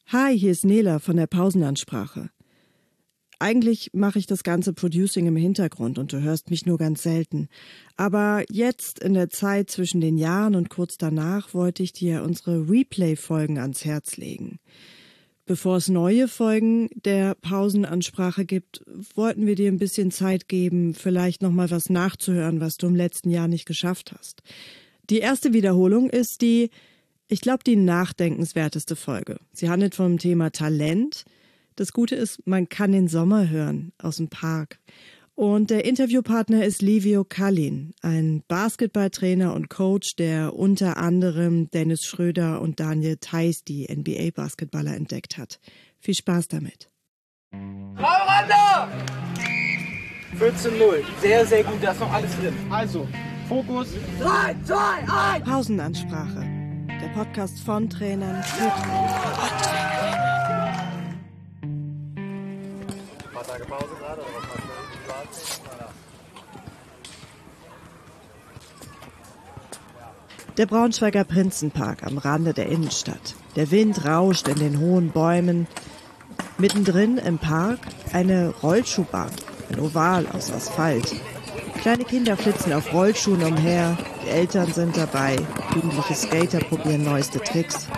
Hi, hier ist Nela von der Pausenansprache. Eigentlich mache ich das ganze Producing im Hintergrund und du hörst mich nur ganz selten. Aber jetzt, in der Zeit zwischen den Jahren und kurz danach, wollte ich dir unsere Replay-Folgen ans Herz legen. Bevor es neue Folgen der Pausenansprache gibt, wollten wir dir ein bisschen Zeit geben, vielleicht nochmal was nachzuhören, was du im letzten Jahr nicht geschafft hast. Die erste Wiederholung ist die nachdenkenswerteste Folge. Sie handelt vom Thema Talent. Das Gute ist, man kann den Sommer hören aus dem Park. Und der Interviewpartner ist Livio Kallin, ein Basketballtrainer und Coach, der unter anderem Dennis Schröder und Daniel Theis, die NBA-Basketballer, entdeckt hat. Viel Spaß damit. Raumranda! 14-0. Sehr, sehr gut, da ist noch alles drin. Also, Fokus. 3, 2, 1! Pausenansprache. Der Podcast von Trainern für Trainer. Ein paar Tage Pause gerade, oder was machst du? Der Braunschweiger Prinzenpark am Rande der Innenstadt. Der Wind rauscht in den hohen Bäumen. Mittendrin im Park eine Rollschuhbahn, ein Oval aus Asphalt. Kleine Kinder flitzen auf Rollschuhen umher, die Eltern sind dabei, jugendliche Skater probieren neueste Tricks.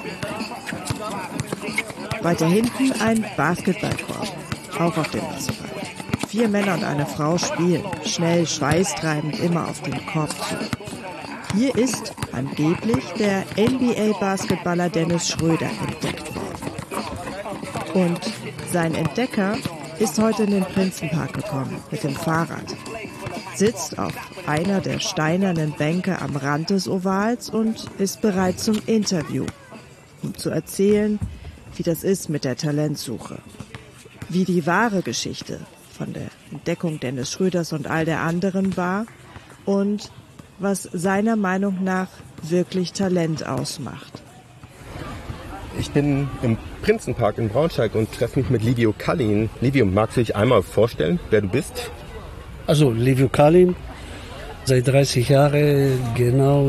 Weiter hinten ein Basketballkorb, auch auf dem Asphalt. 4 Männer und eine Frau spielen, schnell, schweißtreibend, immer auf den Korb zu. Hier ist angeblich der NBA-Basketballer Dennis Schröder entdeckt worden. Und sein Entdecker ist heute in den Prinzenpark gekommen mit dem Fahrrad. Sitzt auf einer der steinernen Bänke am Rand des Ovals und ist bereit zum Interview, um zu erzählen, wie das ist mit der Talentsuche. Wie die wahre Geschichte von der Entdeckung Dennis Schröders und all der anderen war und was seiner Meinung nach wirklich Talent ausmacht. Ich bin im Prinzenpark in Braunschweig und treffe mich mit Livio Kallin. Livio, magst du dich einmal vorstellen, wer du bist? Also Livio Kallin, seit 30 Jahren, genau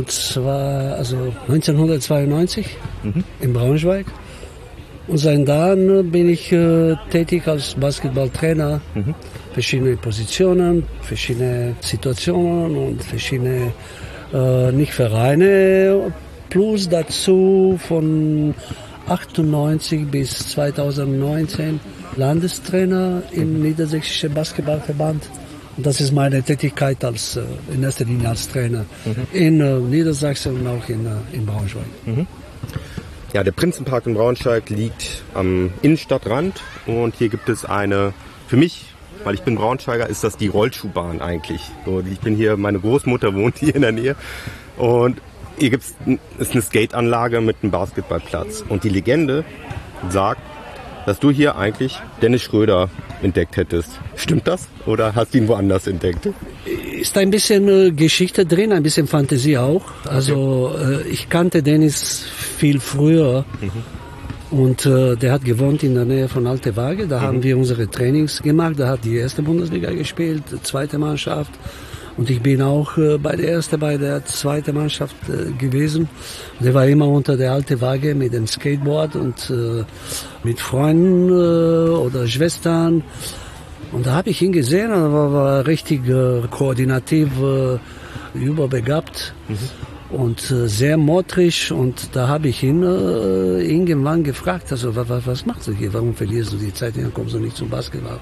1992 in Braunschweig. Und seit dann bin ich tätig als Basketballtrainer. Verschiedene Positionen, verschiedene Situationen und verschiedene nicht Vereine. Plus dazu von 98 bis 2019 Landestrainer im Niedersächsischen Basketballverband. Und das ist meine Tätigkeit in erster Linie als Trainer in Niedersachsen und auch in Braunschweig. Ja, der Prinzenpark in Braunschweig liegt am Innenstadtrand und hier gibt es eine, für mich, weil ich bin Braunschweiger, ist das die Rollschuhbahn eigentlich. So, ich bin hier, meine Großmutter wohnt hier in der Nähe und hier ist eine Skateanlage mit einem Basketballplatz. Und die Legende sagt, dass du hier eigentlich Dennis Schröder entdeckt hättest. Stimmt das? Oder hast du ihn woanders entdeckt? Ist ein bisschen Geschichte drin, ein bisschen Fantasie auch. Also ich kannte Dennis viel früher. Und der hat gewohnt in der Nähe von Alte Waage. Da haben wir unsere Trainings gemacht. Da hat die erste Bundesliga gespielt, zweite Mannschaft. Und ich bin auch bei der zweiten Mannschaft gewesen. Der war immer unter der Alte Waage mit dem Skateboard und mit Freunden oder Schwestern. Und da habe ich ihn gesehen, er war richtig koordinativ überbegabt und sehr motorisch. Und da habe ich ihn irgendwann gefragt, also was machst du hier, warum verlierst du die Zeit, dann kommst du nicht zum Basketball.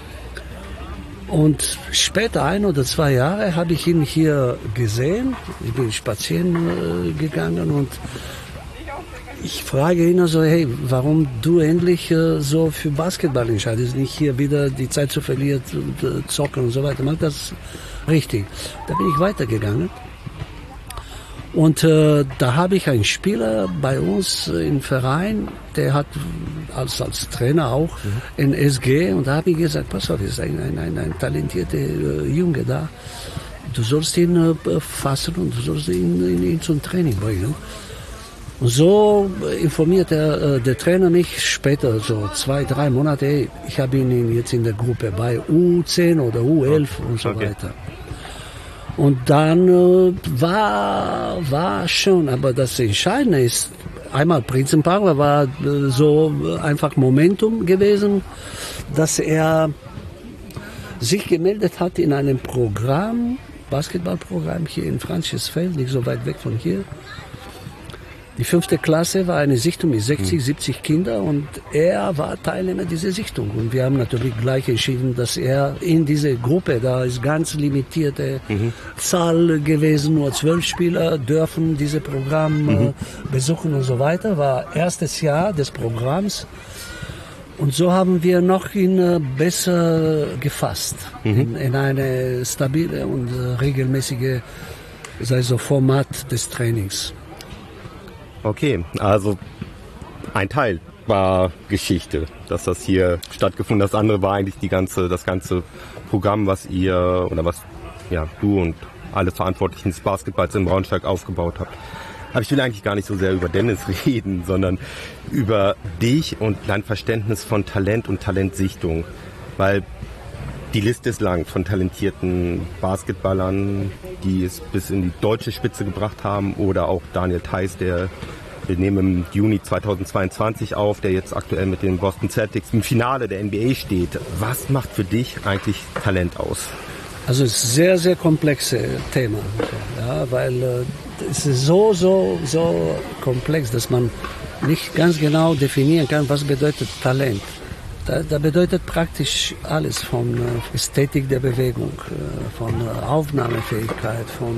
Und später, 1 oder 2 Jahre, habe ich ihn hier gesehen. Ich bin spazieren gegangen und ich frage ihn also, hey, warum du endlich so für Basketball entscheidest, nicht hier wieder die Zeit zu verlieren, zocken und so weiter. Mach das richtig. Da bin ich weitergegangen. Und da habe ich einen Spieler bei uns im Verein, der hat als Trainer auch in SG, und da habe ich gesagt, pass auf, ist ein talentierter Junge da. Du sollst ihn fassen und du sollst ihn zum Training bringen. Und so informiert der Trainer mich später, so 2-3 Monate, hey, ich habe ihn jetzt in der Gruppe bei U10 oder U11 und so weiter. Und dann war schon, aber das Entscheidende ist, einmal Prinzenpark, war so einfach Momentum gewesen, dass er sich gemeldet hat in einem Programm, Basketballprogramm hier in Francisfeld, nicht so weit weg von hier. Die 5. Klasse war eine Sichtung mit 60, 70 Kindern und er war Teilnehmer dieser Sichtung. Und wir haben natürlich gleich entschieden, dass er in diese Gruppe, da ist ganz limitierte Zahl gewesen, nur 12 Spieler dürfen diese Programm besuchen und so weiter. War erstes Jahr des Programms. Und so haben wir noch ihn besser gefasst in eine stabile und regelmäßige Format des Trainings. Okay, also ein Teil war Geschichte, dass das hier stattgefunden hat. Das andere war eigentlich das ganze Programm, was ihr oder was du und alle Verantwortlichen des Basketballs in Braunschweig aufgebaut habt. Aber ich will eigentlich gar nicht so sehr über Dennis reden, sondern über dich und dein Verständnis von Talent und Talentsichtung. Weil die Liste ist lang von talentierten Basketballern, die es bis in die deutsche Spitze gebracht haben. Oder auch Daniel Theis, wir nehmen im Juni 2022 auf, der jetzt aktuell mit den Boston Celtics im Finale der NBA steht. Was macht für dich eigentlich Talent aus? Also es ist ein sehr, sehr komplexes Thema, weil es ist so komplex, dass man nicht ganz genau definieren kann, was bedeutet Talent. Da bedeutet praktisch alles von Ästhetik der Bewegung, von Aufnahmefähigkeit, von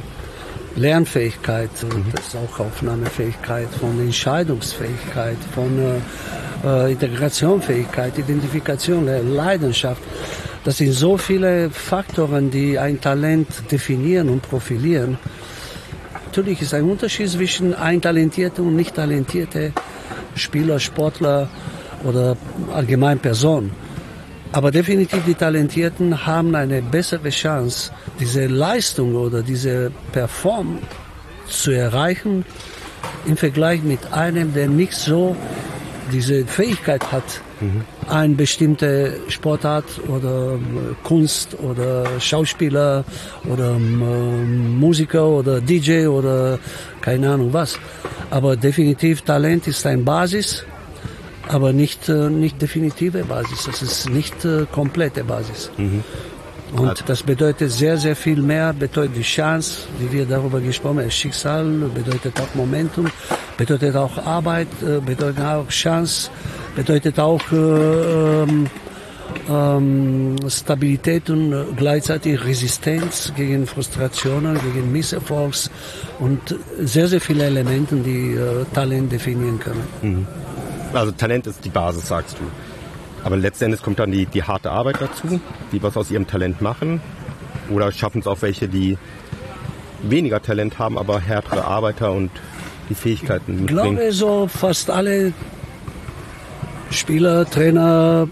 Lernfähigkeit, das ist auch Aufnahmefähigkeit, von Entscheidungsfähigkeit, von Integrationsfähigkeit, Identifikation, Leidenschaft. Das sind so viele Faktoren, die ein Talent definieren und profilieren. Natürlich ist ein Unterschied zwischen ein talentierter und nicht talentierter Spieler, Sportler oder allgemein Person. Aber definitiv die Talentierten haben eine bessere Chance, diese Leistung oder diese Perform zu erreichen im Vergleich mit einem, der nicht so diese Fähigkeit hat, eine bestimmte Sportart oder Kunst oder Schauspieler oder Musiker oder DJ oder keine Ahnung was. Aber definitiv Talent ist eine Basis, aber nicht definitive Basis. Das ist nicht komplette Basis. Und das bedeutet sehr, sehr viel mehr, bedeutet die Chance, wie wir darüber gesprochen haben, Schicksal, bedeutet auch Momentum, bedeutet auch Arbeit, bedeutet auch Chance, bedeutet auch Stabilität und gleichzeitig Resistenz gegen Frustrationen, gegen Misserfolgs und sehr, sehr viele Elemente, die Talent definieren können. Also Talent ist die Basis, sagst du. Aber letztendlich kommt dann die harte Arbeit dazu, die was aus ihrem Talent machen. Oder schaffen es auch welche, die weniger Talent haben, aber härtere Arbeiter und die Fähigkeiten mitbringen. Ich glaube, so fast alle Spieler, Trainer,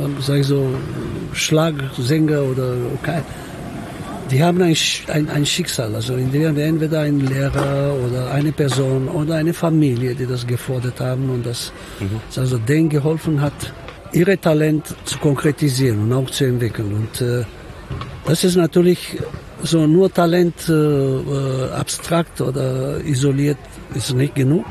Schlagsänger oder die haben ein Schicksal. Also entweder ein Lehrer oder eine Person oder eine Familie, die das gefordert haben und das also denen geholfen hat, ihre Talent zu konkretisieren und auch zu entwickeln. Und das ist natürlich so nur Talent abstrakt oder isoliert ist nicht genug.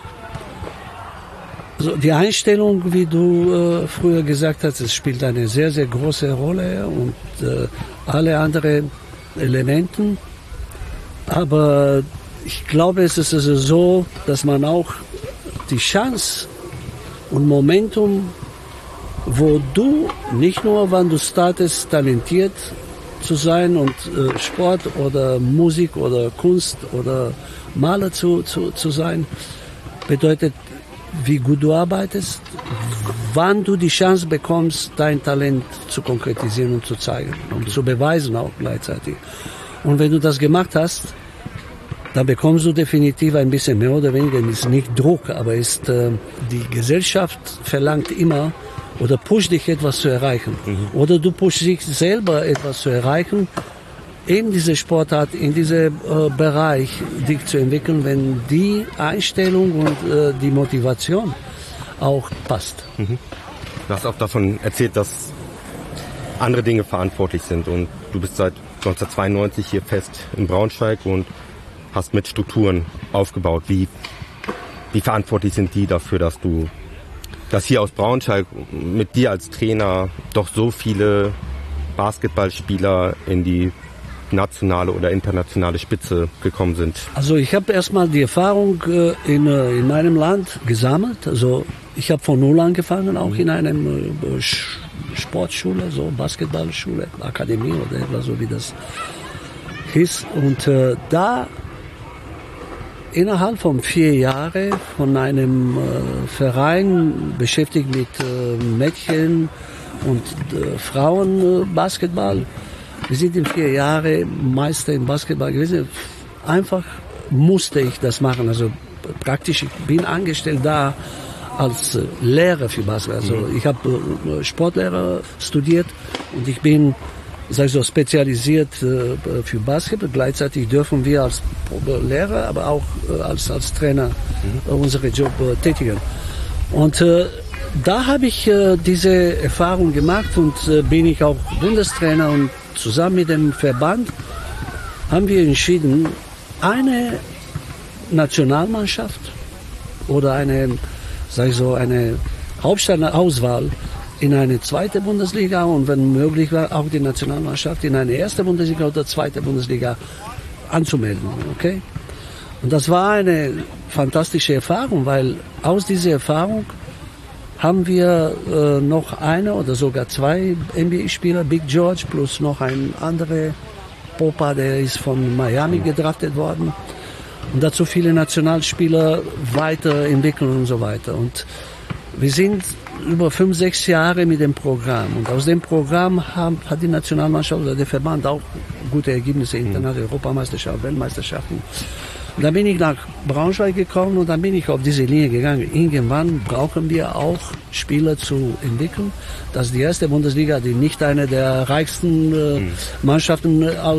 Also die Einstellung, wie du früher gesagt hast, es spielt eine sehr, sehr große Rolle und alle anderen Elementen. Aber ich glaube, es ist also so, dass man auch die Chance und Momentum, wo du nicht nur, wenn du startest, talentiert zu sein und Sport oder Musik oder Kunst oder Maler zu sein, bedeutet, wie gut du arbeitest, wann du die Chance bekommst, dein Talent zu konkretisieren und zu zeigen und zu beweisen auch gleichzeitig. Und wenn du das gemacht hast, dann bekommst du definitiv ein bisschen mehr oder weniger, ist nicht Druck, aber ist die Gesellschaft verlangt immer oder pusht dich etwas zu erreichen. Oder du pushst dich selber etwas zu erreichen, in diese Sportart, in diesem Bereich dich zu entwickeln, wenn die Einstellung und die Motivation auch passt. Du hast auch davon erzählt, dass andere Dinge verantwortlich sind und du bist seit 1992 hier fest in Braunschweig und hast mit Strukturen aufgebaut. Wie wie verantwortlich sind die dafür, dass hier aus Braunschweig mit dir als Trainer doch so viele Basketballspieler in die nationale oder internationale Spitze gekommen sind? Also ich habe erstmal die Erfahrung in meinem Land gesammelt. Also ich habe von null angefangen, auch in einem Sportschule, so Basketballschule, Akademie oder etwas so wie das hieß. Und da innerhalb von 4 Jahren von einem Verein beschäftigt mit Mädchen und Frauenbasketball. Wir sind in 4 Jahren Meister im Basketball gewesen. Einfach musste ich das machen. Also praktisch, ich bin angestellt da als Lehrer für Basketball. Also ich habe Sportlehrer studiert und ich bin, sag ich so, spezialisiert für Basketball. Gleichzeitig dürfen wir als Lehrer, aber auch als Trainer unseren Job tätigen. Und da habe ich diese Erfahrung gemacht und bin ich auch Bundestrainer, und zusammen mit dem Verband haben wir entschieden, eine Nationalmannschaft oder eine Hauptstadtauswahl in eine zweite Bundesliga und wenn möglich war auch die Nationalmannschaft in eine erste Bundesliga oder zweite Bundesliga anzumelden. Okay? Und das war eine fantastische Erfahrung, weil aus dieser Erfahrung haben wir noch eine oder sogar 2 NBA-Spieler, Big George plus noch ein anderer Popa, der ist von Miami gedraftet worden. Und dazu viele Nationalspieler weiterentwickeln und so weiter. Und wir sind über 5, 6 Jahre mit dem Programm. Und aus dem Programm hat die Nationalmannschaft oder der Verband auch gute Ergebnisse, internationale Europameisterschaften, Weltmeisterschaften. Und dann bin ich nach Braunschweig gekommen und dann bin ich auf diese Linie gegangen. Irgendwann brauchen wir auch Spieler zu entwickeln. Das ist die erste Bundesliga, die nicht eine der reichsten Mannschaften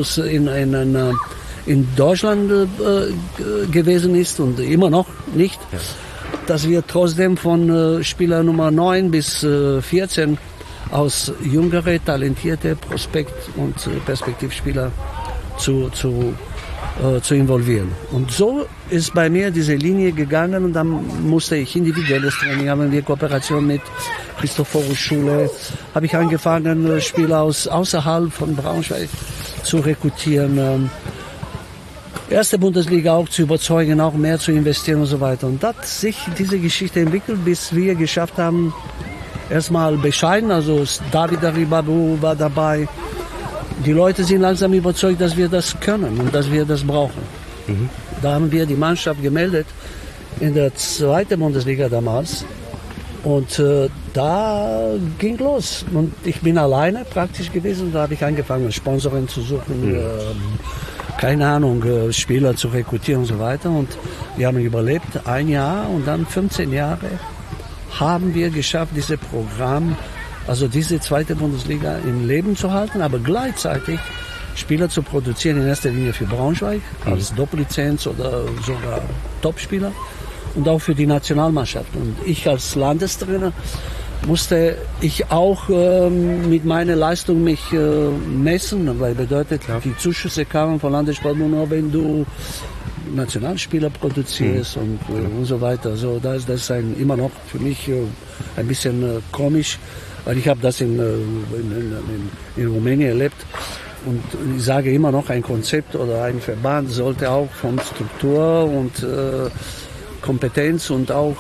in Deutschland gewesen ist und immer noch nicht. Ja. Dass wir trotzdem von Spieler Nummer 9 bis 14 aus jüngere, talentierte Prospekt- und Perspektivspieler zu involvieren. Und so ist bei mir diese Linie gegangen und dann musste ich individuelles Training haben. Wir Kooperation mit Christophorus Schule. Habe ich angefangen, Spieler außerhalb von Braunschweig zu rekrutieren. Erste Bundesliga auch zu überzeugen, auch mehr zu investieren und so weiter. Und hat sich diese Geschichte entwickelt, bis wir geschafft haben, erstmal bescheiden, also David Aribabu war dabei. Die Leute sind langsam überzeugt, dass wir das können und dass wir das brauchen. Da haben wir die Mannschaft gemeldet in der zweiten Bundesliga damals und da ging los. Und ich bin alleine praktisch gewesen, da habe ich angefangen, Sponsoren zu suchen, keine Ahnung, Spieler zu rekrutieren und so weiter. Und wir haben überlebt 1 Jahr und dann 15 Jahre haben wir geschafft, dieses Programm, also diese zweite Bundesliga im Leben zu halten, aber gleichzeitig Spieler zu produzieren, in erster Linie für Braunschweig, als Doppellizenz oder sogar Topspieler und auch für die Nationalmannschaft. Und ich als Landestrainer musste ich auch mit meiner Leistung mich messen, weil bedeutet, die Zuschüsse kamen von Landessportbund nur, wenn du Nationalspieler produzierst und so weiter. Also das ist immer noch für mich ein bisschen komisch, weil ich habe das in Rumänien erlebt. Und ich sage immer noch, ein Konzept oder ein Verband sollte auch von Struktur und Kompetenz und auch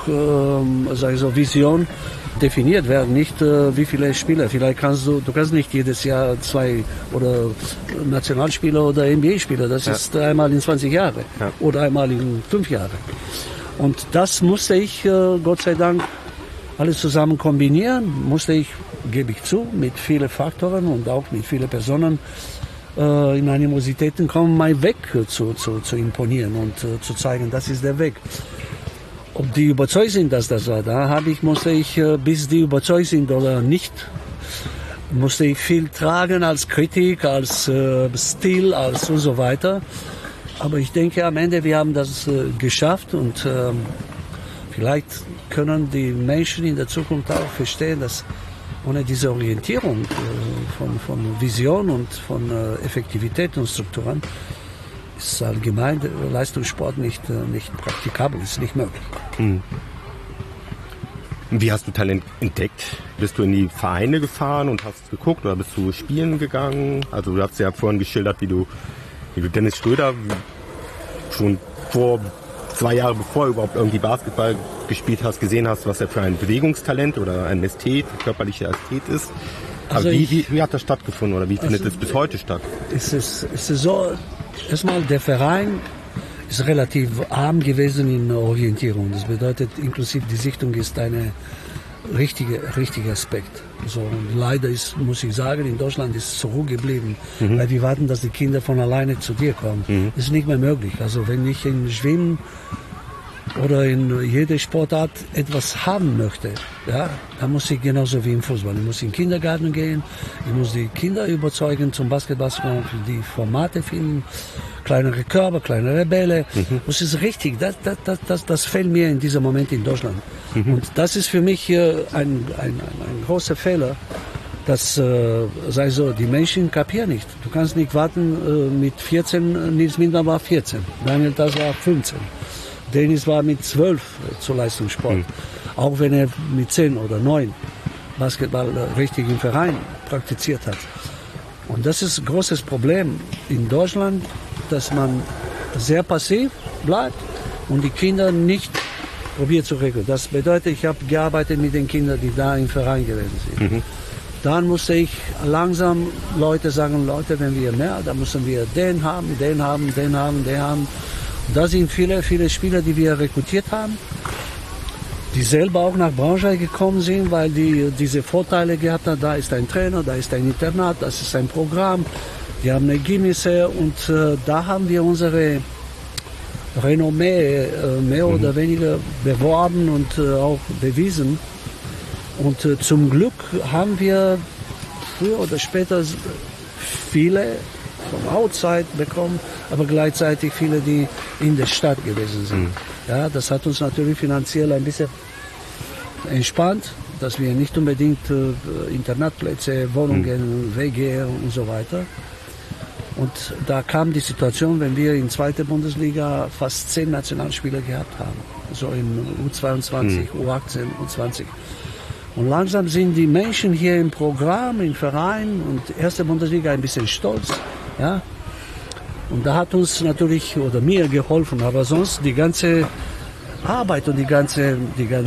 Vision definiert werden, nicht wie viele Spieler. Vielleicht du kannst nicht jedes Jahr 2 oder Nationalspieler oder NBA-Spieler, das ist einmal in 20 Jahren oder einmal in 5 Jahren. Und das musste ich, Gott sei Dank, alles zusammen kombinieren, gebe ich zu, mit vielen Faktoren und auch mit vielen Personen in Animositäten kommen, meinen Weg zu imponieren und zu zeigen, das ist der Weg. Ob die überzeugt sind, dass das war, musste ich, bis die überzeugt sind oder nicht, musste ich viel tragen als Kritik, als Stil, als und so weiter. Aber ich denke, am Ende, wir haben das geschafft und vielleicht können die Menschen in der Zukunft auch verstehen, dass ohne diese Orientierung von Vision und von Effektivität und Strukturen ist allgemein der Leistungssport nicht praktikabel, ist nicht möglich. Wie hast du Talent entdeckt? Bist du in die Vereine gefahren und hast geguckt oder bist du spielen gegangen? Also du hast ja vorhin geschildert, wie du Dennis Schröder schon vor 2 Jahre bevor du überhaupt irgendwie Basketball gespielt hast, gesehen hast, was er für ein Bewegungstalent oder ein körperlicher Ästhet ist. Also aber wie hat das stattgefunden oder wie findet es bis heute statt? Es ist so, erstmal der Verein ist relativ arm gewesen in Orientierung. Das bedeutet, inklusive die Sichtung ist ein richtiger Aspekt. So, und leider muss ich sagen, in Deutschland ist es zurückgeblieben, weil wir warten, dass die Kinder von alleine zu dir kommen. Das ist nicht mehr möglich. Also wenn ich in Schwimmen oder in jeder Sportart etwas haben möchte, ja, dann muss ich genauso wie im Fußball. Ich muss in den Kindergarten gehen, ich muss die Kinder überzeugen zum Basketball, die Formate finden, kleinere Körper, kleinere Bälle. Das ist richtig, das fehlt mir in diesem Moment in Deutschland. Und das ist für mich ein großer Fehler, dass die Menschen kapieren nicht. Du kannst nicht warten, mit 14, Nils Mindner war 14, Daniel Das war 15. Dennis war mit 12 zu Leistungssport. Auch wenn er mit 10 oder 9 Basketball richtig im Verein praktiziert hat. Und das ist ein großes Problem in Deutschland, dass man sehr passiv bleibt und die Kinder nicht probiert zu regeln. Das bedeutet, ich habe gearbeitet mit den Kindern, die da im Verein gewesen sind. Dann musste ich langsam Leute sagen, Leute, wenn wir mehr, dann müssen wir den haben. Und da sind viele Spieler, die wir rekrutiert haben, die selber auch nach Braunschweig gekommen sind, weil die diese Vorteile gehabt haben. Da ist ein Trainer, da ist ein Internat, das ist ein Programm, die haben Ergebnisse und da haben wir unsere Renommee mehr oder weniger beworben und auch bewiesen. Und zum Glück haben wir früher oder später viele vom Outside bekommen, aber gleichzeitig viele, die in der Stadt gewesen sind. Ja, das hat uns natürlich finanziell ein bisschen entspannt, dass wir nicht unbedingt Internatplätze, Wohnungen, WG und so weiter. Und da kam die Situation, wenn wir in zweiter Bundesliga fast 10 Nationalspieler gehabt haben, so in U22, U18, U20. Und langsam sind die Menschen hier im Programm, im Verein und erste Bundesliga ein bisschen stolz. Ja? Und da hat uns natürlich, oder mir geholfen, aber sonst die ganze Arbeit und die ganze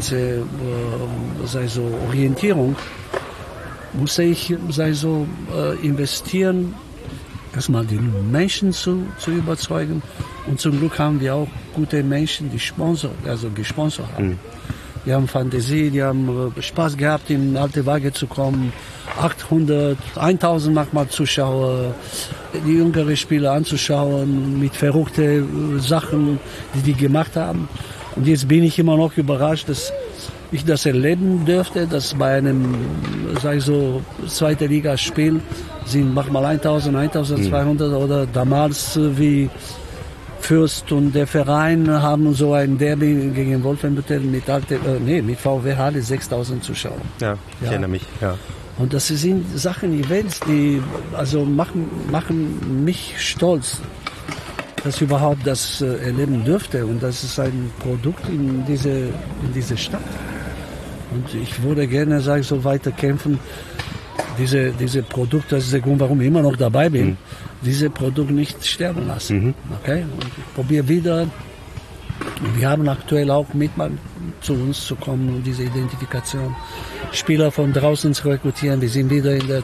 Orientierung musste ich investieren, erstmal die Menschen zu überzeugen. Und zum Glück haben wir auch gute Menschen, die gesponsert haben. Die haben Fantasie, die haben Spaß gehabt, in Alte Waage zu kommen. 800, 1000 manchmal Zuschauer, die jüngeren Spieler anzuschauen mit verrückten Sachen, die gemacht haben. Und jetzt bin ich immer noch überrascht, dass ich das erleben dürfte, dass bei einem, zweite Liga-Spiel sind manchmal 1000, 1200 oder damals wie Fürst und der Verein haben so ein Derby gegen Wolfenbüttel mit VW Halle 6000 Zuschauer. Ja, ich erinnere mich, ja. Und das sind Sachen, Events, die machen mich stolz, dass ich überhaupt das erleben dürfte. Und das ist ein Produkt in diese Stadt. Und ich würde gerne, so weiter kämpfen, diese Produkte, das ist der Grund, warum ich immer noch dabei bin, diese Produkte nicht sterben lassen. Okay? Und ich probiere wieder, wir haben aktuell auch zu uns zu kommen, um diese Identifikation, Spieler von draußen zu rekrutieren. Wir sind wieder in der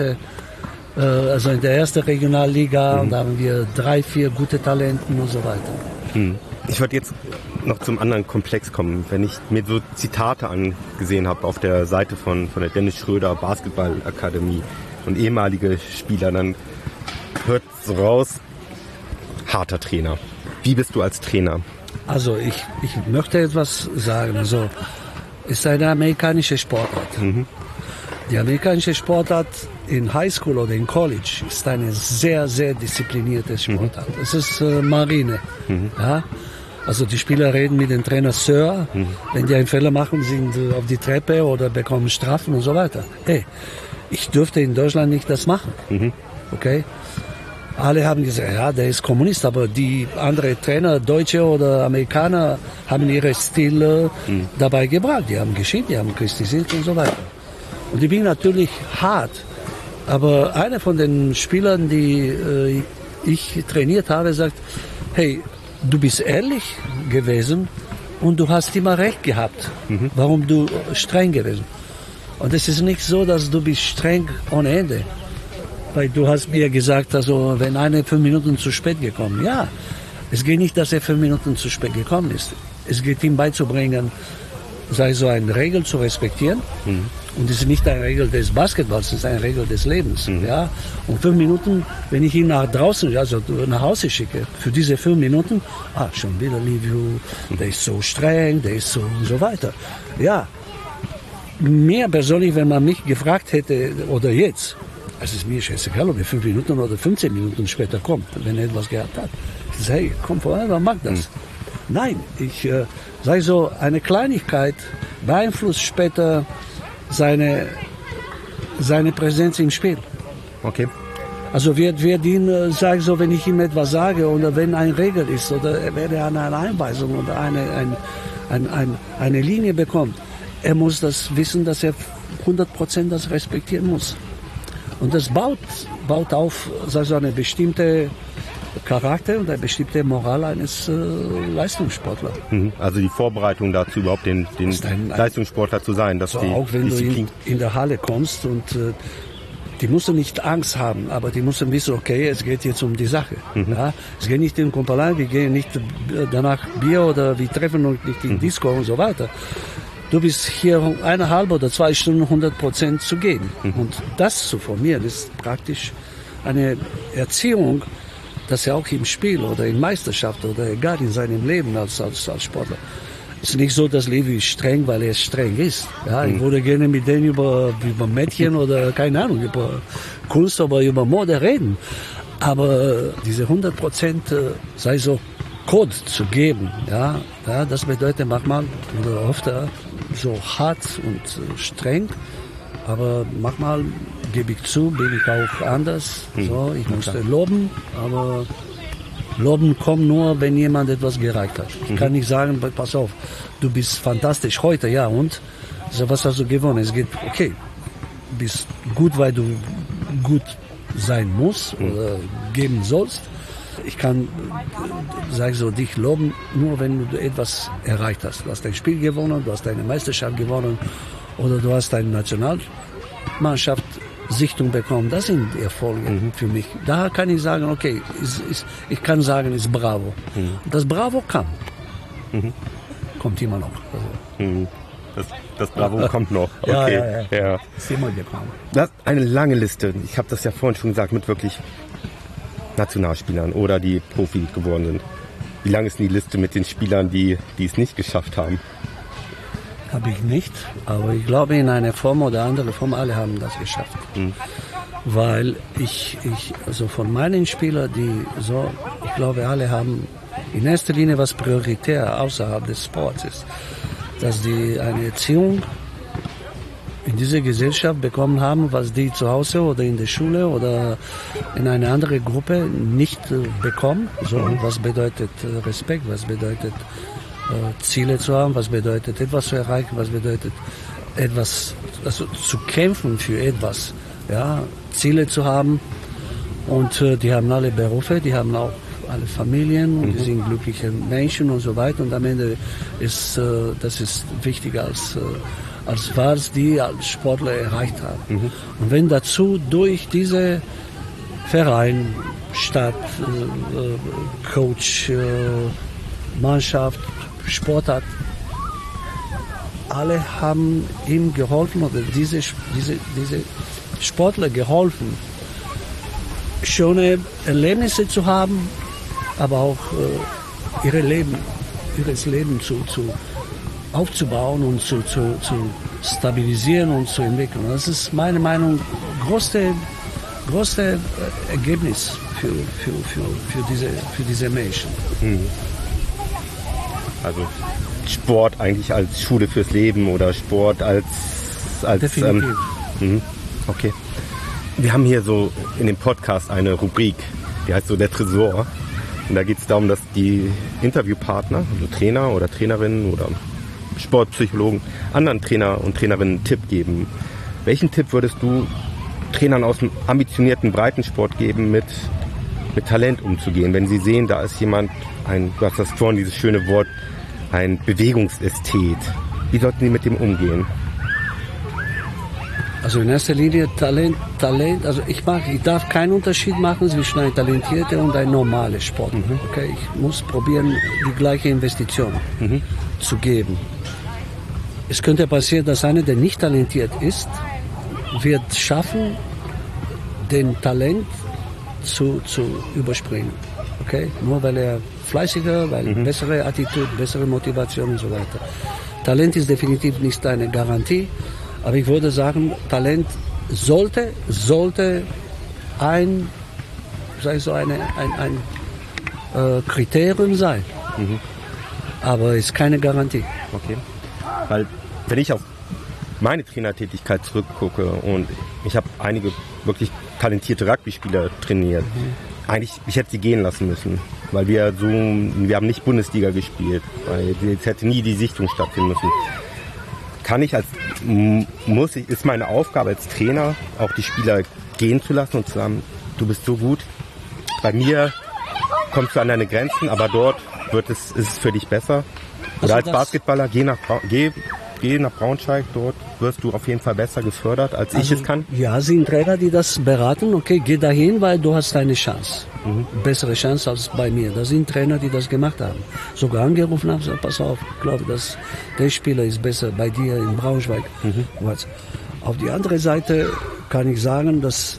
in der ersten Regionalliga und da haben wir 3, 4 gute Talenten und so weiter. Ich würde jetzt noch zum anderen Komplex kommen. Wenn ich mir so Zitate angesehen habe auf der Seite von der Dennis Schröder Basketballakademie und ehemalige Spieler, dann hört so raus, harter Trainer. Wie bist du als Trainer? Also ich möchte etwas sagen. Also es ist eine amerikanische Sportart. Die amerikanische Sportart in Highschool oder in College ist eine sehr, sehr disziplinierte Sportart. Es ist Marine. Ja? Also die Spieler reden mit dem Trainer Sir. Wenn die einen Fehler machen, sind auf die Treppe oder bekommen Strafen und so weiter. Hey, ich dürfte in Deutschland nicht das machen. Okay? Alle haben gesagt, ja, der ist Kommunist, aber die anderen Trainer, Deutsche oder Amerikaner, haben ihren Stil dabei gebracht. Die haben geschrieben, die haben kritisiert und so weiter. Und ich bin natürlich hart, aber einer von den Spielern, die ich trainiert habe, sagt, hey, du bist ehrlich gewesen und du hast immer recht gehabt. Warum du streng gewesen? Und es ist nicht so, dass du bist streng ohne Ende. Weil du hast mir gesagt, also wenn einer 5 Minuten zu spät gekommen ist. Ja, es geht nicht, dass er 5 Minuten zu spät gekommen ist. Es geht ihm beizubringen, sei so eine Regel zu respektieren. Und es ist nicht eine Regel des Basketballs, es ist eine Regel des Lebens. Ja? Und 5 Minuten, wenn ich ihn nach draußen, also nach Hause schicke, für diese 5 Minuten, schon wieder Livio, der ist so streng, der ist so und so weiter. Ja, mir persönlich, wenn man mich gefragt hätte, oder jetzt, es ist mir scheißegal, ob er 5 Minuten oder 15 Minuten später kommt, wenn er etwas gehabt hat. Ich sage, hey, komm vorbei, man mag das. Nein, ich sage so, eine Kleinigkeit beeinflusst später seine Präsenz im Spiel. Okay. Also wird ihn sagen, so, wenn ich ihm etwas sage oder wenn eine Regel ist oder wenn er eine Einweisung oder eine Linie bekommt, er muss das wissen, dass er 100% das respektieren muss. Und das baut auf so eine bestimmte Charakter und eine bestimmte Moral eines Leistungssportlers. Also die Vorbereitung dazu, überhaupt den Leistungssportler zu sein. Dass so die auch wenn Disziplin du in der Halle kommst und die müssen nicht Angst haben, aber die müssen wissen, okay, es geht jetzt um die Sache. Ja? Es geht nicht in Kumpelei, wir gehen nicht danach Bier oder wir treffen uns nicht in Disco und so weiter. Du bist hier 1,5 oder 2 Stunden 100% zu geben. Und das zu formieren, ist praktisch eine Erziehung, dass er auch im Spiel oder in Meisterschaft oder egal in seinem Leben als Sportler. Es ist nicht so, dass Levi ist streng, weil er streng ist. Ja, ich würde gerne mit denen über Mädchen oder keine Ahnung, über Kunst oder über Mode reden. Aber diese 100% sei so Code zu geben, ja, das bedeutet manchmal oder oft so hart und streng, aber manchmal gebe ich zu, bin ich auch anders. So, ich musste loben, aber Loben kommt nur, wenn jemand etwas gereicht hat. Ich kann nicht sagen, pass auf, du bist fantastisch heute, ja, und so, was hast du gewonnen? Es geht, okay, du bist gut, weil du gut sein musst oder geben sollst. Ich kann, sag so, dich loben, nur wenn du etwas erreicht hast. Du hast ein Spiel gewonnen, du hast eine Meisterschaft gewonnen oder du hast eine Nationalmannschaft Sichtung bekommen. Das sind Erfolge für mich. Da kann ich sagen, okay, ich kann sagen, ist Bravo. Das Bravo kam. Kommt immer noch. Also. Das Bravo kommt noch. Okay. Ja. Ist immer gekommen. Das ist eine lange Liste. Ich habe das ja vorhin schon gesagt, mit wirklich Nationalspielern oder die Profi geworden sind. Wie lang ist die Liste mit den Spielern, die es nicht geschafft haben? Habe ich nicht, aber ich glaube, in einer Form oder anderer Form, alle haben das geschafft. Weil also von meinen Spielern, ich glaube, alle haben in erster Linie was prioritär außerhalb des Sports ist, dass die eine Erziehung in dieser Gesellschaft bekommen haben, was die zu Hause oder in der Schule oder in einer anderen Gruppe nicht bekommen. So, was bedeutet Respekt, was bedeutet Ziele zu haben, was bedeutet etwas zu erreichen, was bedeutet etwas, also zu kämpfen für etwas, ja, Ziele zu haben. Und die haben alle Berufe, die haben auch alle Familien, und die sind glückliche Menschen und so weiter. Und am Ende ist das ist wichtiger als was die als Sportler erreicht haben. Und wenn dazu durch diese Verein, Stadt, Coach, Mannschaft, Sportart, alle haben ihm geholfen oder diese Sportler geholfen, schöne Erlebnisse zu haben, aber auch ihres Leben aufzubauen und zu stabilisieren und zu entwickeln. Das ist meine Meinung größte Ergebnis für diese Menschen. Also Sport eigentlich als Schule fürs Leben oder Sport als Definitiv. Okay. Wir haben hier so in dem Podcast eine Rubrik, wie heißt so, der Tresor. Und da geht es darum, dass die Interviewpartner, also Trainer oder Trainerinnen oder Sportpsychologen, anderen Trainer und Trainerinnen einen Tipp geben. Welchen Tipp würdest du Trainern aus dem ambitionierten Breitensport geben, mit Talent umzugehen, wenn sie sehen, da ist jemand, du hast das vorhin, dieses schöne Wort, ein Bewegungsästhet. Wie sollten sie mit dem umgehen? Also in erster Linie Talent, also ich darf keinen Unterschied machen zwischen einem talentierten und einem normalen Sportler. Okay? Ich muss probieren, die gleiche Investition zu geben. Es könnte passieren, dass einer, der nicht talentiert ist, wird schaffen, den Talent zu überspringen. Okay? Nur weil er fleißiger, weil bessere Attitude, bessere Motivation und so weiter. Talent ist definitiv nicht eine Garantie, aber ich würde sagen, Talent sollte ein Kriterium sein. Aber ist keine Garantie. Okay. Weil wenn ich auf meine Trainertätigkeit zurückgucke und ich habe einige wirklich talentierte Rugby-Spieler trainiert, eigentlich, ich hätte sie gehen lassen müssen, weil wir haben nicht Bundesliga gespielt, weil jetzt hätte nie die Sichtung stattfinden müssen. Ist meine Aufgabe als Trainer, auch die Spieler gehen zu lassen und zu sagen, du bist so gut, bei mir kommst du an deine Grenzen, aber dort ist es für dich besser. Oder als Basketballer, geh nach Braunschweig, dort wirst du auf jeden Fall besser gefördert, als ich es kann. Ja, sind Trainer, die das beraten, okay, geh dahin, weil du hast eine Chance. Bessere Chance als bei mir. Das sind Trainer, die das gemacht haben. Sogar angerufen haben, gesagt, pass auf, ich glaube, dass der Spieler ist besser bei dir in Braunschweig. Auf die andere Seite kann ich sagen, dass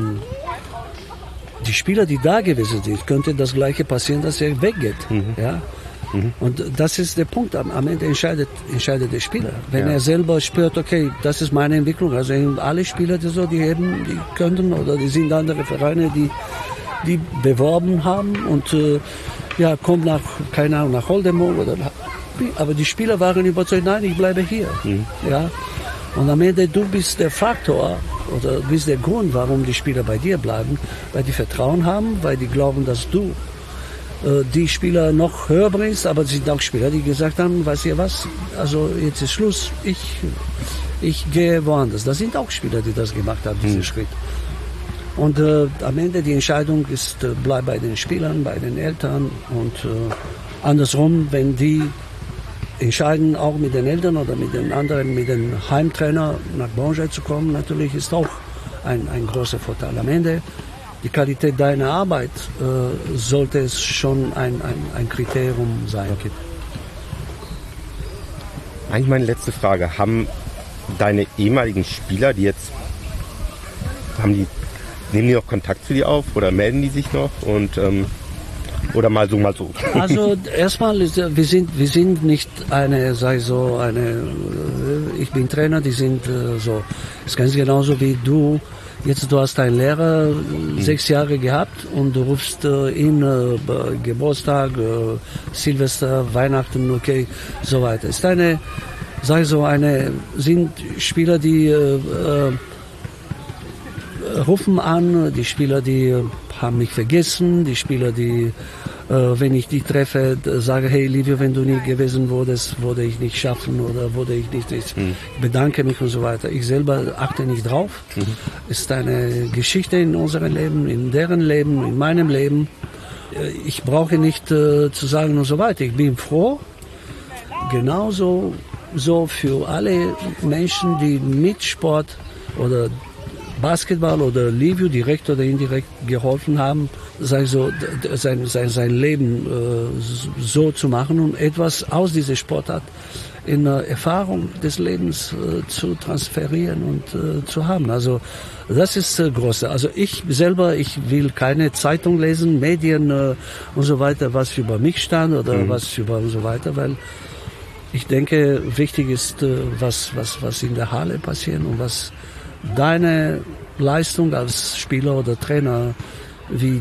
die Spieler, die da gewesen sind, könnte das Gleiche passieren, dass er weggeht. Ja? Und das ist der Punkt. Am Ende entscheidet der Spieler. Wenn er selber spürt, okay, das ist meine Entwicklung. Also alle Spieler, die können oder die sind andere Vereine, die beworben haben und kommen nach Oldenburg aber die Spieler waren überzeugt, nein, ich bleibe hier. Ja? Und am Ende, du bist der Faktor oder bist der Grund, warum die Spieler bei dir bleiben, weil die Vertrauen haben, weil die glauben, dass du die Spieler noch höher bringst, aber es sind auch Spieler, die gesagt haben, weißt ihr was, also jetzt ist Schluss, ich gehe woanders. Das sind auch Spieler, die das gemacht haben, diesen Schritt. Und am Ende die Entscheidung ist, bleib bei den Spielern, bei den Eltern und andersrum, wenn die entscheiden, auch mit den Eltern oder mit den anderen, mit dem Heimtrainer nach Braunschweig zu kommen, natürlich ist auch ein großer Vorteil. Am Ende die Qualität deiner Arbeit sollte es schon ein Kriterium sein. Okay. Eigentlich meine letzte Frage. Haben deine ehemaligen Spieler, nehmen die noch Kontakt zu dir auf oder melden die sich noch? Und oder mal so, mal so? Also erstmal, wir sind nicht ich bin Trainer, die sind so. Das ist ganz genauso wie du. Jetzt, du hast einen Lehrer 6 Jahre gehabt und du rufst ihn Geburtstag, Silvester, Weihnachten, okay, so weiter. Ist sind Spieler, die rufen an, die Spieler, die haben mich vergessen, die Spieler, die, wenn ich die treffe, sage, hey, Livio, wenn du nie gewesen wurdest, würde ich nicht schaffen oder würde ich nicht, ich bedanke mich und so weiter. Ich selber achte nicht drauf. Ist eine Geschichte in unserem Leben, in deren Leben, in meinem Leben. Ich brauche nicht zu sagen und so weiter. Ich bin froh, genauso so für alle Menschen, die mit Sport oder Basketball oder Livio direkt oder indirekt geholfen haben, sein Leben so zu machen und etwas aus dieser Sportart in Erfahrung des Lebens zu transferieren und zu haben. Also das ist groß. Also ich will keine Zeitung lesen, Medien und so weiter, was über mich stand oder was über und so weiter, weil ich denke, wichtig ist, was in der Halle passiert und was deine Leistung als Spieler oder Trainer, wie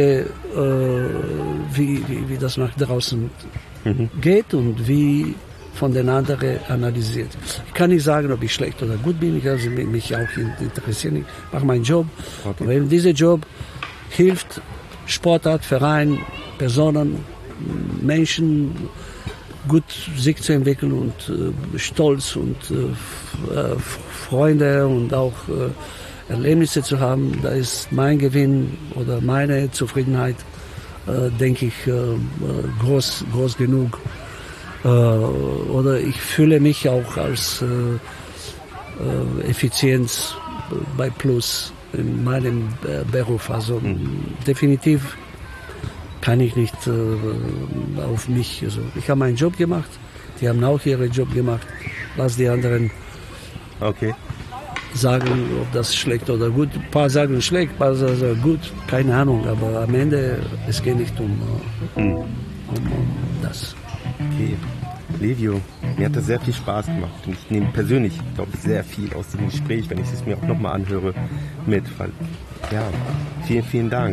das nach draußen geht und wie von den anderen analysiert. Ich kann nicht sagen, ob ich schlecht oder gut bin, ich also mich auch interessieren. Ich mache meinen Job. Okay. Und wenn dieser Job hilft, Sportart, Verein, Personen, Menschen gut sich zu entwickeln und Stolz und Freunde und auch Erlebnisse zu haben. Da ist mein Gewinn oder meine Zufriedenheit, denke ich, groß genug. Oder ich fühle mich auch als Effizienz bei Plus in meinem Beruf. Also definitiv kann ich nicht auf mich. Also ich habe meinen Job gemacht, die haben auch ihren Job gemacht. Lass die anderen sagen, ob das schlecht oder gut. Ein paar sagen schlecht, ein paar sagen gut, keine Ahnung. Aber am Ende, es geht nicht um das. Okay. Livio, mir hat das sehr viel Spaß gemacht. Und ich nehme persönlich, glaube ich, sehr viel aus dem Gespräch, wenn ich es mir auch nochmal anhöre, mit. Weil, ja, vielen, vielen Dank.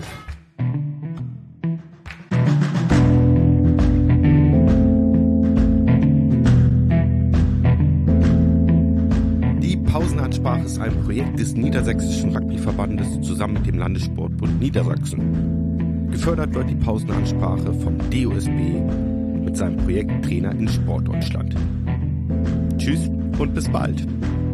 Die Pausenansprache ist ein Projekt des Niedersächsischen Rugbyverbandes zusammen mit dem Landessportbund Niedersachsen. Gefördert wird die Pausenansprache vom DOSB mit seinem Projekt Trainer in Sportdeutschland. Tschüss und bis bald.